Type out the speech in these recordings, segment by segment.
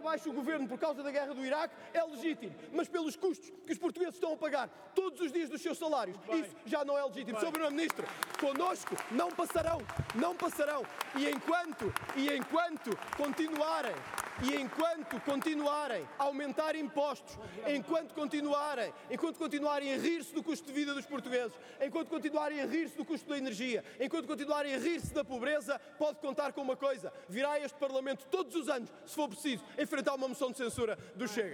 abaixo o governo por causa da guerra do Iraque é legítimo, mas pelos custos que os portugueses estão a pagar todos os dias dos seus salários, isso já não é legítimo. Sr. Primeiro-Ministro, connosco não passarão. E enquanto continuarem a aumentar impostos, enquanto continuarem a rir-se do custo de vida dos portugueses, enquanto continuarem a rir-se do custo da energia, enquanto continuarem a rir-se da pobreza, pode contar com uma coisa: virá a este Parlamento todos os anos, se for preciso, enfrentar uma moção de censura do Chega.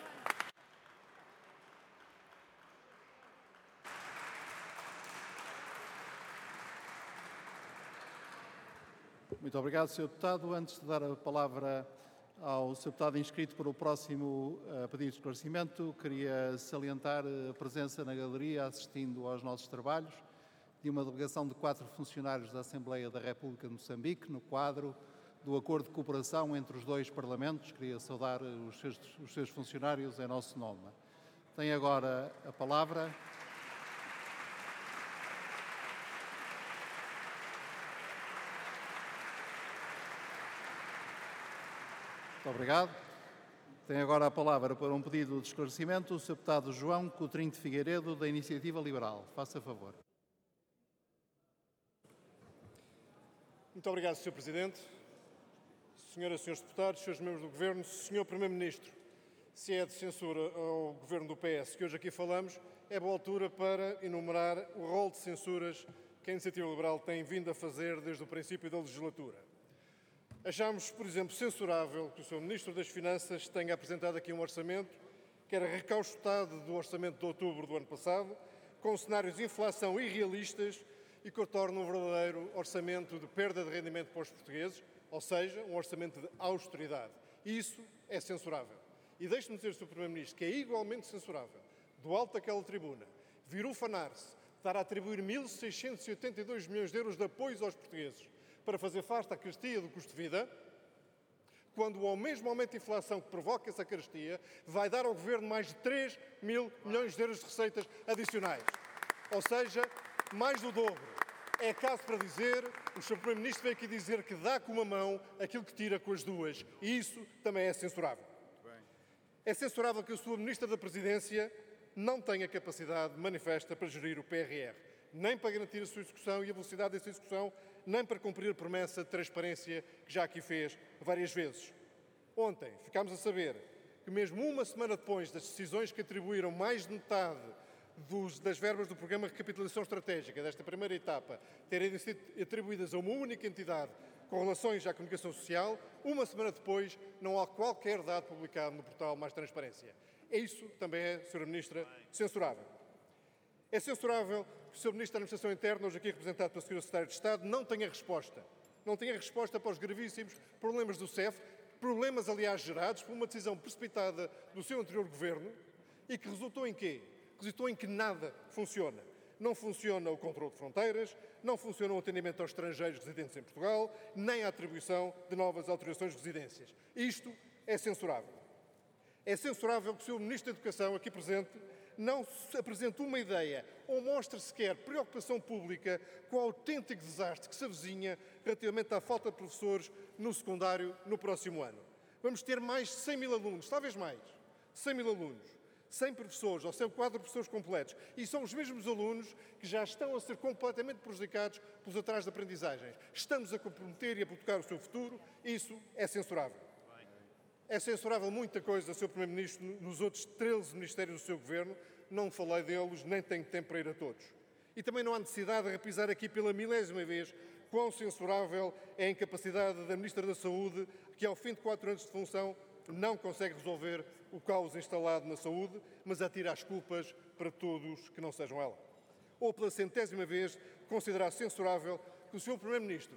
Muito obrigado, Sr. Deputado. Antes de dar a palavra ao Sr. Deputado inscrito para o próximo pedido de esclarecimento, queria salientar a presença na galeria, assistindo aos nossos trabalhos, de uma delegação de 4 funcionários da Assembleia da República de Moçambique, no quadro do Acordo de Cooperação entre os 2 Parlamentos. Queria saudar os seus funcionários em nosso nome. Tem agora a palavra. Muito obrigado. Tem agora a palavra para um pedido de esclarecimento o Sr. Deputado João Coutrinho de Figueiredo, da Iniciativa Liberal. Faça favor. Muito obrigado, Sr. Presidente. Senhoras e senhores deputados, senhores membros do Governo, Sr. Primeiro-Ministro, se é de censura ao Governo do PS que hoje aqui falamos, é boa altura para enumerar o rol de censuras que a Iniciativa Liberal tem vindo a fazer desde o princípio da legislatura. Achamos, por exemplo, censurável que o Sr. Ministro das Finanças tenha apresentado aqui um orçamento que era recaustado do orçamento de outubro do ano passado, com cenários de inflação irrealistas e que o torna um verdadeiro orçamento de perda de rendimento para os portugueses, ou seja, um orçamento de austeridade. E isso é censurável. E deixe-me dizer, Sr. Primeiro-Ministro, que é igualmente censurável, do alto daquela tribuna, vir ufanar-se, estar a atribuir 1.682 milhões de euros de apoios aos portugueses para fazer face à carestia do custo de vida, quando ao mesmo aumento de inflação que provoca essa carestia, vai dar ao Governo mais de 3 mil milhões de euros de receitas adicionais. Ou seja, mais do dobro. É caso para dizer, o Sr. Primeiro-Ministro veio aqui dizer que dá com uma mão aquilo que tira com as duas. E isso também é censurável. É censurável que a sua Ministra da Presidência não tenha capacidade manifesta para gerir o PRR, nem para garantir a sua execução e a velocidade dessa execução, nem para cumprir a promessa de transparência que já aqui fez várias vezes. Ontem ficámos a saber que mesmo uma semana depois das decisões que atribuíram mais de metade das verbas do Programa de Recapitalização Estratégica, desta primeira etapa, terem sido atribuídas a uma única entidade com relações à comunicação social, uma semana depois não há qualquer dado publicado no portal Mais Transparência. Isso também é, Sra. Ministra, censurável. É censurável que o Sr. Ministro da Administração Interna, hoje aqui representado pelo Sr. Secretário de Estado, não tenha resposta. Não tenha resposta para os gravíssimos problemas do CEF, problemas, aliás, gerados por uma decisão precipitada do seu anterior Governo e que resultou em quê? Resultou em que nada funciona. Não funciona o controle de fronteiras, não funciona o atendimento aos estrangeiros residentes em Portugal, nem a atribuição de novas autorizações de residências. Isto é censurável. É censurável que o Sr. Ministro da Educação, aqui presente, não apresente uma ideia ou mostre sequer preocupação pública com o autêntico desastre que se avizinha relativamente à falta de professores no secundário no próximo ano. Vamos ter mais de 100 mil alunos, talvez mais, 100 mil alunos, 100 professores ou 100 quadro de professores completos. E são os mesmos alunos que já estão a ser completamente prejudicados pelos atrasos de aprendizagens. Estamos a comprometer e a hipotecar o seu futuro. Isso é censurável. É censurável muita coisa, Sr. Primeiro-Ministro, nos outros 13 ministérios do seu Governo. Não falei deles, nem tenho tempo para ir a todos. E também não há necessidade de repisar aqui pela 1000ª vez quão censurável é a incapacidade da Ministra da Saúde, que ao fim de 4 anos de função não consegue resolver o caos instalado na saúde, mas atira as culpas para todos que não sejam ela. Ou pela 100ª vez considerar censurável que o Sr. Primeiro-Ministro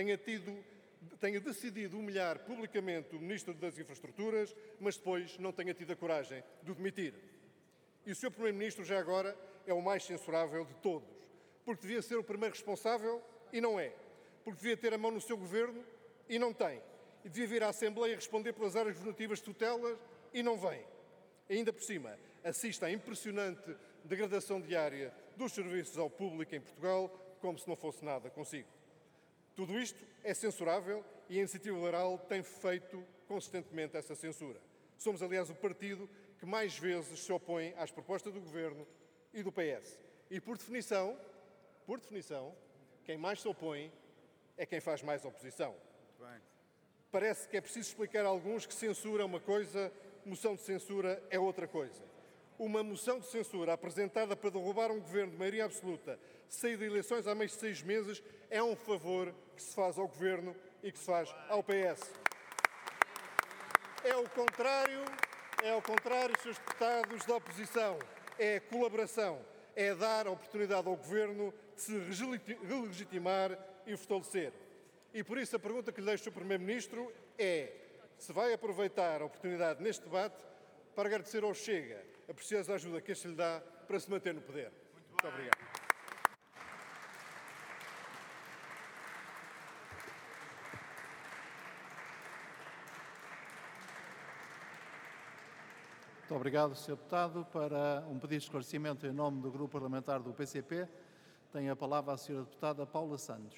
tenha decidido humilhar publicamente o Ministro das Infraestruturas, mas depois não tenha tido a coragem de o demitir. E o Sr. Primeiro-Ministro, já agora, é o mais censurável de todos, porque devia ser o primeiro responsável e não é, porque devia ter a mão no seu Governo e não tem, e devia vir à Assembleia responder pelas áreas governativas de tutelas e não vem. Ainda por cima, assiste à impressionante degradação diária dos serviços ao público em Portugal, como se não fosse nada consigo. Tudo isto é censurável e a Iniciativa Liberal tem feito consistentemente essa censura. Somos, aliás, o partido que mais vezes se opõe às propostas do Governo e do PS. E, por definição, quem mais se opõe é quem faz mais oposição. Parece que é preciso explicar a alguns que censura é uma coisa, moção de censura é outra coisa. Uma moção de censura apresentada para derrubar um governo de maioria absoluta, saído de eleições há mais de 6 meses, é um favor que se faz ao governo e que se faz ao PS. É ao contrário, Srs. Deputados da oposição. É colaboração, é dar a oportunidade ao governo de se relegitimar e fortalecer. E por isso a pergunta que lhe deixo ao Primeiro-Ministro é se vai aproveitar a oportunidade neste debate para agradecer ao Chega a preciosa ajuda que este lhe dá para se manter no poder. Muito obrigado. Muito obrigado, Sr. Deputado. Para um pedido de esclarecimento em nome do Grupo Parlamentar do PCP, tem a palavra a Sra. Deputada Paula Santos.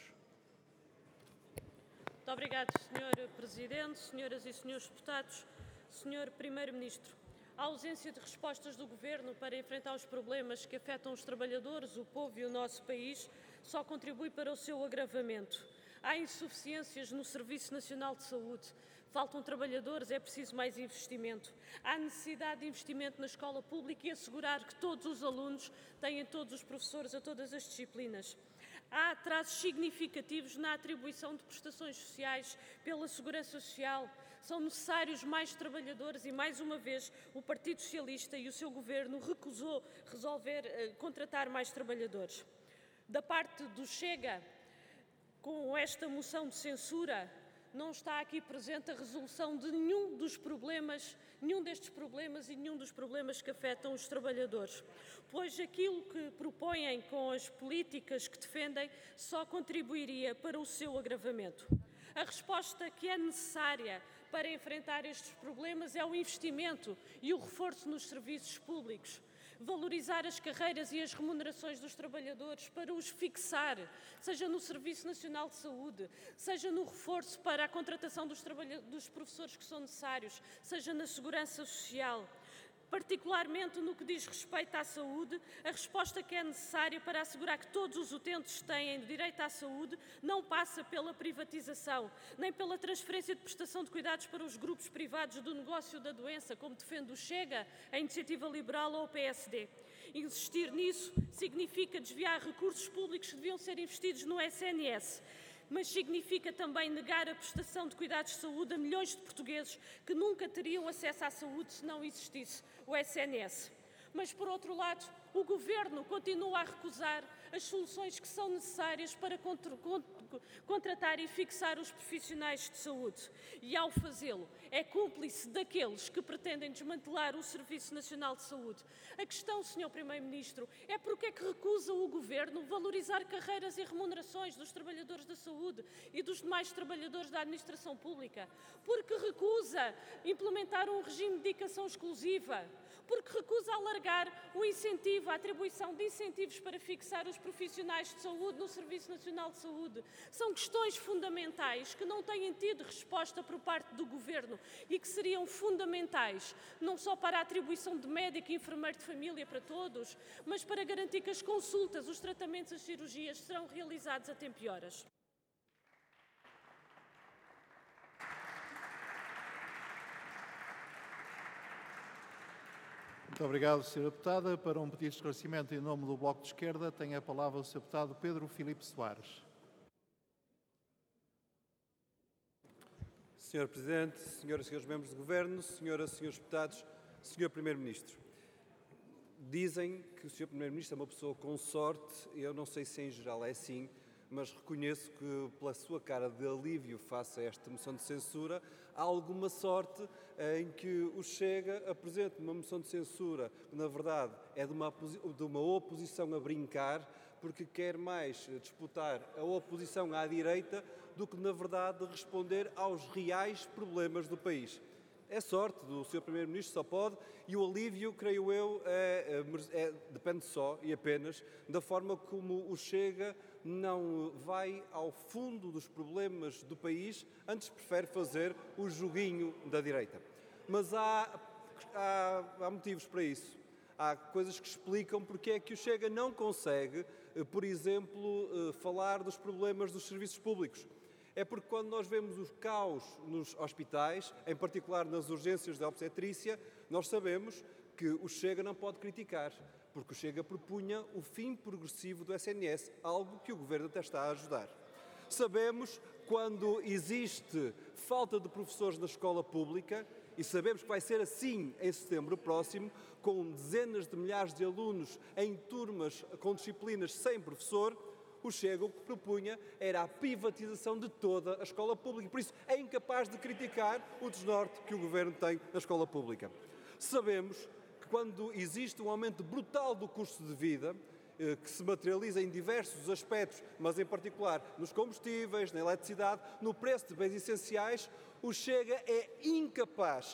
Muito obrigado, Sr. Presidente, Senhoras e Senhores Deputados, Sr. Primeiro-Ministro. A ausência de respostas do Governo para enfrentar os problemas que afetam os trabalhadores, o povo e o nosso país só contribui para o seu agravamento. Há insuficiências no Serviço Nacional de Saúde, faltam trabalhadores, é preciso mais investimento. Há necessidade de investimento na escola pública e assegurar que todos os alunos têm todos os professores a todas as disciplinas. Há atrasos significativos na atribuição de prestações sociais pela Segurança Social. São necessários mais trabalhadores e, mais uma vez, o Partido Socialista e o seu Governo recusou contratar mais trabalhadores. Da parte do Chega, com esta moção de censura, não está aqui presente a resolução de nenhum destes problemas e nenhum dos problemas que afetam os trabalhadores, pois aquilo que propõem com as políticas que defendem só contribuiria para o seu agravamento. A resposta que é necessária para enfrentar estes problemas é o investimento e o reforço nos serviços públicos. Valorizar as carreiras e as remunerações dos trabalhadores para os fixar, seja no Serviço Nacional de Saúde, seja no reforço para a contratação dos professores que são necessários, seja na Segurança Social. Particularmente no que diz respeito à saúde, a resposta que é necessária para assegurar que todos os utentes têm direito à saúde não passa pela privatização, nem pela transferência de prestação de cuidados para os grupos privados do negócio da doença, como defende o Chega, a Iniciativa Liberal ou o PSD. Insistir nisso significa desviar recursos públicos que deviam ser investidos no SNS. Mas significa também negar a prestação de cuidados de saúde a milhões de portugueses que nunca teriam acesso à saúde se não existisse o SNS. Mas, por outro lado, o Governo continua a recusar as soluções que são necessárias para contratar e fixar os profissionais de saúde. E, ao fazê-lo, é cúmplice daqueles que pretendem desmantelar o Serviço Nacional de Saúde. A questão, Sr. Primeiro-Ministro, é porque é que recusa o Governo valorizar carreiras e remunerações dos trabalhadores da saúde e dos demais trabalhadores da administração pública? Porque recusa implementar um regime de dedicação exclusiva? Porque recusa alargar o incentivo, a atribuição de incentivos para fixar os profissionais de saúde no Serviço Nacional de Saúde? São questões fundamentais que não têm tido resposta por parte do Governo e que seriam fundamentais, não só para a atribuição de médico e enfermeiro de família para todos, mas para garantir que as consultas, os tratamentos, as cirurgias serão realizados a tempo e horas. Muito obrigado, Sra. Deputada. Para um pedido de esclarecimento em nome do Bloco de Esquerda, tem a palavra o Sr. Deputado Pedro Filipe Soares. Sr. Presidente, Senhoras e Senhores Membros do Governo, Senhoras e Senhores Deputados, Sr. Primeiro-Ministro. Dizem que o Sr. Primeiro-Ministro é uma pessoa com sorte, eu não sei se em geral é assim, mas reconheço que pela sua cara de alívio face a esta moção de censura, há alguma sorte em que o Chega apresente uma moção de censura que, na verdade, é de uma oposição a brincar, porque quer mais disputar a oposição à direita do que, na verdade, responder aos reais problemas do país. É sorte do Sr. Primeiro-Ministro, só pode, e o alívio, creio eu, depende só e apenas da forma como o Chega não vai ao fundo dos problemas do país, antes prefere fazer o joguinho da direita. Mas há motivos para isso. Há coisas que explicam porque é que o Chega não consegue, por exemplo, falar dos problemas dos serviços públicos. É porque quando nós vemos o caos nos hospitais, em particular nas urgências de obstetrícia, nós sabemos que o Chega não pode criticar, porque o Chega propunha o fim progressivo do SNS, algo que o Governo até está a ajudar. Sabemos quando existe falta de professores na escola pública, e sabemos que vai ser assim em setembro próximo, com dezenas de milhares de alunos em turmas com disciplinas sem professor, o Chega o que propunha era a privatização de toda a escola pública. Por isso é incapaz de criticar o desnorte que o Governo tem na escola pública. Sabemos que quando existe um aumento brutal do custo de vida, que se materializa em diversos aspectos, mas em particular nos combustíveis, na eletricidade, no preço de bens essenciais, o Chega é incapaz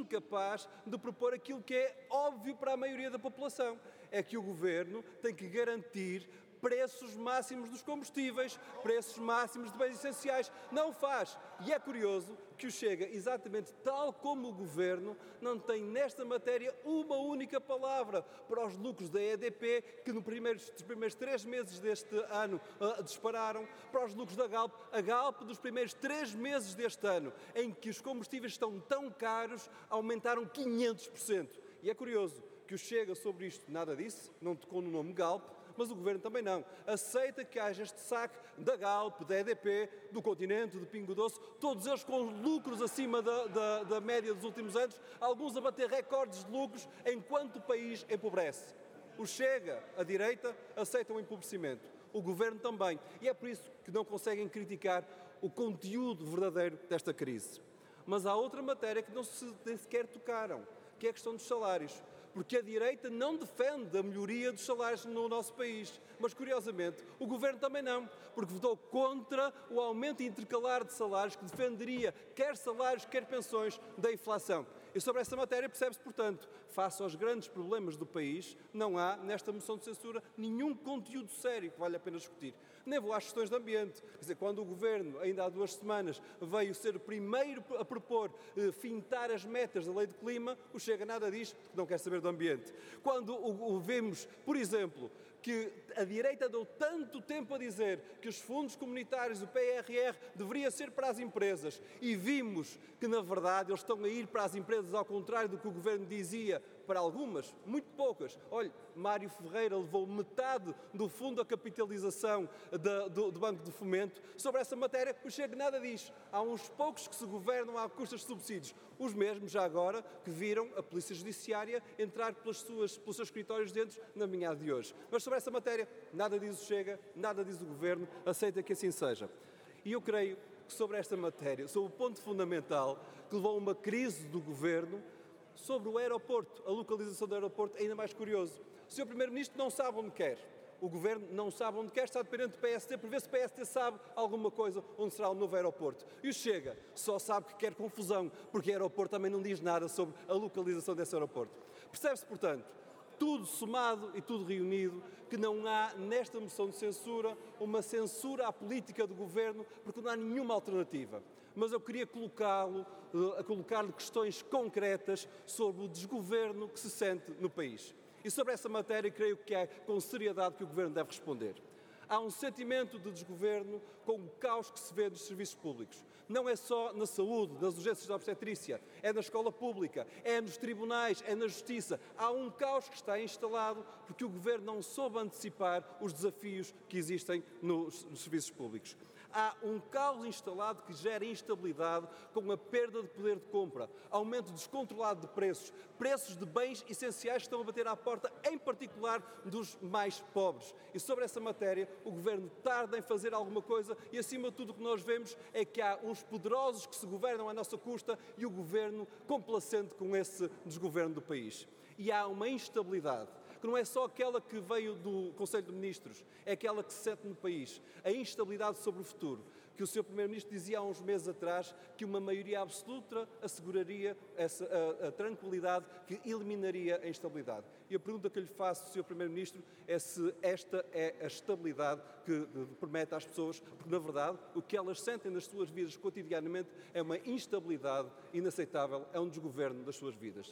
de propor aquilo que é óbvio para a maioria da população. É que o Governo tem que garantir preços máximos dos combustíveis, preços máximos de bens essenciais. Não o faz. E é curioso que o Chega, exatamente tal como o Governo, não tem nesta matéria uma única palavra para os lucros da EDP, que nos primeiros 3 meses deste ano dispararam, para os lucros da Galp. A Galp, dos primeiros 3 meses deste ano, em que os combustíveis estão tão caros, aumentaram 500%. E é curioso que o Chega sobre isto nada disse, não tocou no nome Galp, mas o Governo também não. Aceita que haja este saque da Galp, da EDP, do Continente, do Pingo Doce, todos eles com lucros acima da média dos últimos anos, alguns a bater recordes de lucros, enquanto o país empobrece. O Chega, a direita, aceita o empobrecimento. O Governo também. E é por isso que não conseguem criticar o conteúdo verdadeiro desta crise. Mas há outra matéria que nem sequer tocaram, que é a questão dos salários. Porque a direita não defende a melhoria dos salários no nosso país. Mas, curiosamente, o Governo também não, porque votou contra o aumento intercalar de salários que defenderia quer salários, quer pensões da inflação. E sobre essa matéria percebe-se, portanto, face aos grandes problemas do país, não há, nesta moção de censura, nenhum conteúdo sério que vale a pena discutir. Nem vou às questões de ambiente. Quer dizer, quando o Governo, ainda há 2 semanas, veio ser o primeiro a propor fintar as metas da Lei de Clima, o Chega nada diz, porque não quer saber do ambiente. Quando vemos, por exemplo, que a direita deu tanto tempo a dizer que os fundos comunitários, o PRR, deveria ser para as empresas, e vimos que, na verdade, eles estão a ir para as empresas ao contrário do que o Governo dizia, para algumas, muito poucas. Olhe, Mário Ferreira levou metade do fundo da capitalização do Banco de Fomento. Sobre essa matéria, o Chega nada diz. Há uns poucos que se governam à custa de subsídios. Os mesmos, já agora, que viram a Polícia Judiciária entrar pelos seus escritórios dentro na manhã de hoje. Mas sobre essa matéria, nada diz o Chega, nada diz o Governo, aceita que assim seja. E eu creio que sobre esta matéria, sobre o ponto fundamental que levou a uma crise do Governo, sobre o aeroporto, a localização do aeroporto, é ainda mais curioso. O Sr. Primeiro-Ministro não sabe onde quer. O Governo não sabe onde quer, está dependente do PST, por ver se o PST sabe alguma coisa onde será o novo aeroporto. E o Chega só sabe que quer confusão, porque o aeroporto também não diz nada sobre a localização desse aeroporto. Percebe-se, portanto, tudo somado e tudo reunido, que não há nesta moção de censura uma censura à política do Governo, porque não há nenhuma alternativa. Mas eu queria colocar-lhe questões concretas sobre o desgoverno que se sente no país. E sobre essa matéria, creio que é com seriedade que o Governo deve responder. Há um sentimento de desgoverno com o caos que se vê nos serviços públicos. Não é só na saúde, nas urgências de obstetrícia, é na escola pública, é nos tribunais, é na justiça. Há um caos que está instalado porque o Governo não soube antecipar os desafios que existem nos serviços públicos. Há um caos instalado que gera instabilidade com a perda de poder de compra, aumento descontrolado de preços, preços de bens essenciais que estão a bater à porta, em particular dos mais pobres. E sobre essa matéria, o Governo tarda em fazer alguma coisa e, acima de tudo, o que nós vemos é que há uns poderosos que se governam à nossa custa e o Governo complacente com esse desgoverno do país. E há uma instabilidade, que não é só aquela que veio do Conselho de Ministros, é aquela que se sente no país. A instabilidade sobre o futuro. que o Sr. Primeiro-Ministro dizia há uns meses atrás que uma maioria absoluta asseguraria a tranquilidade, que eliminaria a instabilidade. E a pergunta que eu lhe faço, Sr. Primeiro-Ministro, é se esta é a estabilidade que promete às pessoas, porque, na verdade, o que elas sentem nas suas vidas cotidianamente é uma instabilidade inaceitável, é um desgoverno das suas vidas.